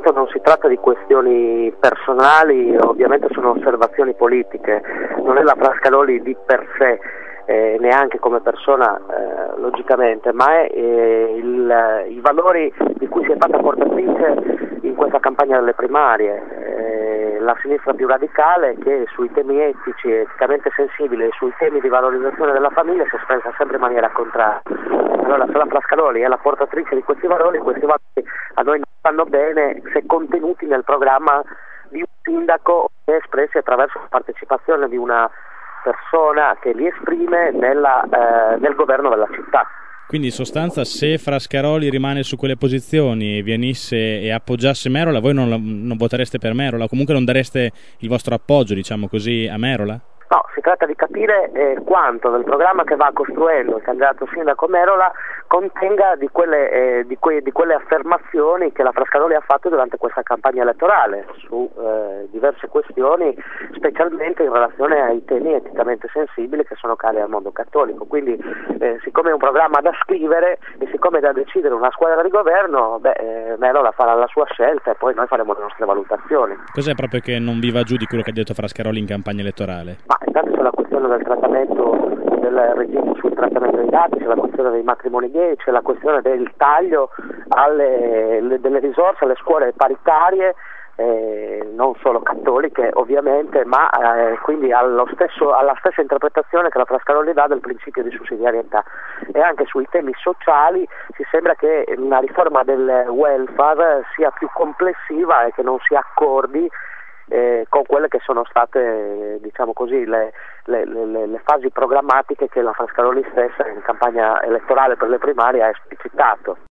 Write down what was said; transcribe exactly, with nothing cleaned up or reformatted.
intanto non si tratta di questioni personali, ovviamente sono osservazioni politiche, non è la Frascaroli di per sé, eh, neanche come persona eh, logicamente, ma è eh, il, i valori di cui si è fatta portatrice in questa campagna delle primarie, eh, la sinistra più radicale che sui temi etici, eticamente sensibili e sui temi di valorizzazione della famiglia si è espressa sempre in maniera contraria. Allora, se la Frascaroli è la portatrice di questi valori, questi valori a noi non vanno bene se contenuti nel programma di un sindaco e espressi attraverso la partecipazione di una persona che li esprime nella, eh, nel governo della città. Quindi in sostanza, se Frascaroli rimane su quelle posizioni e venisse e appoggiasse Merola, voi non, non votereste per Merola, o comunque non dareste il vostro appoggio, diciamo così, a Merola? No, si tratta di capire eh, quanto del programma che va costruendo il candidato sindaco Merola contenga di quelle, eh, di, que- di quelle affermazioni che la Frascaroli ha fatto durante questa campagna elettorale su eh, diverse questioni, specialmente in relazione ai temi eticamente sensibili che sono cari al mondo cattolico. Quindi eh, siccome è un programma da scrivere e siccome è da decidere una squadra di governo, beh, eh, Merola farà la sua scelta e poi noi faremo le nostre valutazioni. Cos'è proprio che non vi va giù di quello che ha detto Frascaroli in campagna elettorale? Ma intanto c'è la questione del trattamento, del regime sul trattamento dei dati, c'è la questione dei matrimoni gay, c'è la questione del taglio alle, le, delle risorse alle scuole paritarie, eh, non solo cattoliche ovviamente, ma eh, quindi allo stesso, alla stessa interpretazione che la Frascaroli dà del principio di sussidiarietà. E anche sui temi sociali ci sembra che una riforma del welfare sia più complessiva e che non si accordi Eh, con quelle che sono state, eh, diciamo così, le, le, le, le fasi programmatiche che la Frascaroli stessa in campagna elettorale per le primarie ha esplicitato.